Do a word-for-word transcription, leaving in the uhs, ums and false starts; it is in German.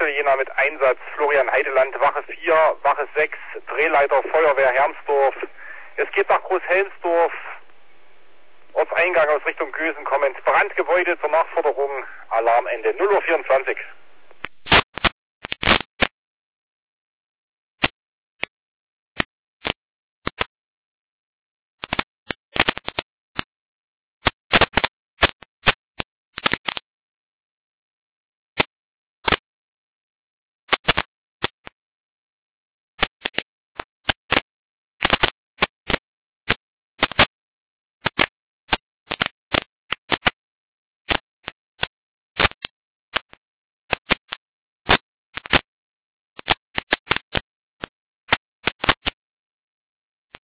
Marcel Jena mit Einsatz, Florian Heideland, Wache vier, Wache sechs, Drehleiter Feuerwehr Hermsdorf. Es geht nach Großhelmsdorf, Ortseingang aus Richtung Gösen kommend. Brandgebäude zur Nachforderung, Alarmende null Uhr vierundzwanzig.